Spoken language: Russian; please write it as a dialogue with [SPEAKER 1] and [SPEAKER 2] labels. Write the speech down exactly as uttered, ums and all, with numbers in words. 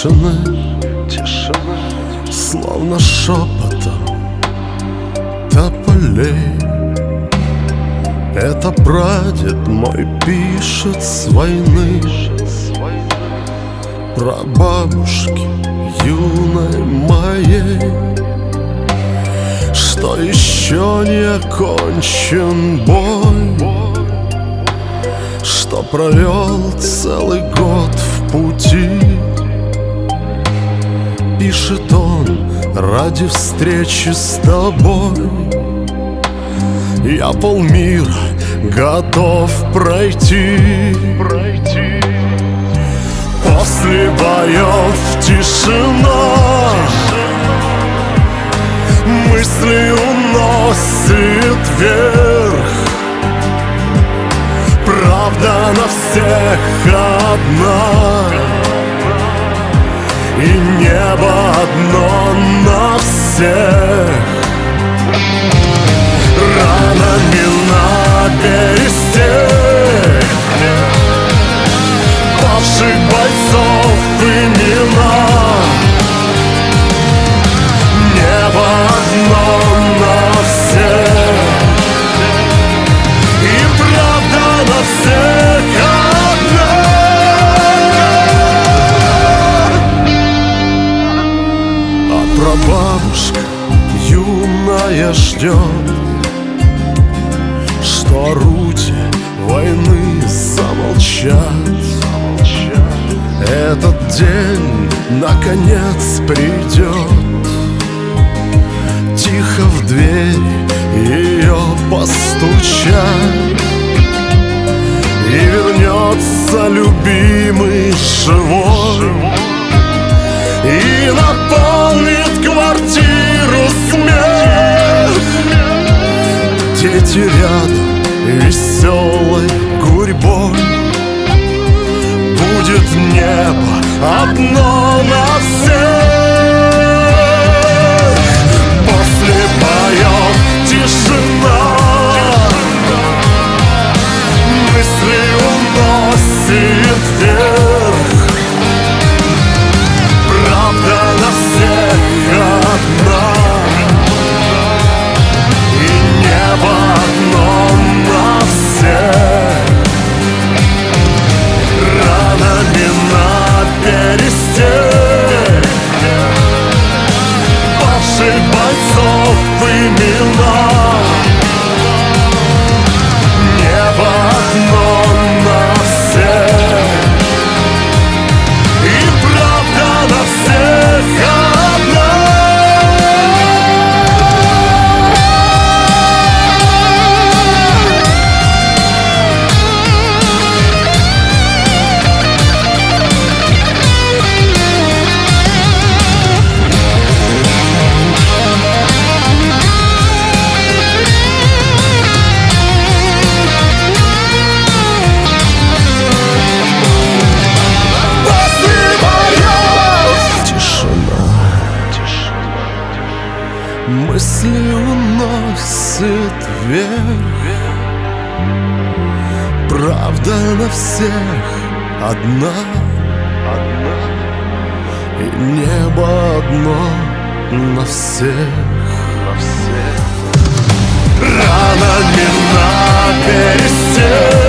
[SPEAKER 1] тишины, тишины, словно шепотом тополей. Это прадед мой пишет с войны, про бабушки юной моей, что еще не окончен бой, что провел целый год в пути. Пишет он ради встречи с тобой. Я полмира готов пройти, пройти. После боев тишина, мысли уносит вверх. Правда на всех одна, и небо одно на всех. Ранами на бересте павших бойцов имена. Небо одно на всех, и правда на всех одна. А прабабушка юная ждет, что орудия войны замолчат. Этот день наконец придет. Тихо в дверь ее постучат, и вернется любимый живой, и наполнит квартиру смех. Дети рядом веселой гурьбой, будет небо одно на всех. После боев тишина, мысли уносит вверх. Правда на всех одна, и небо одно на всех. Ранами на бересте павших бойцов имена. Небо одно на всех, и правда на всех одна. Мысли уносит вверх. Правда на всех одна, одна, и небо одно на всех, на всех. Ранами на бересте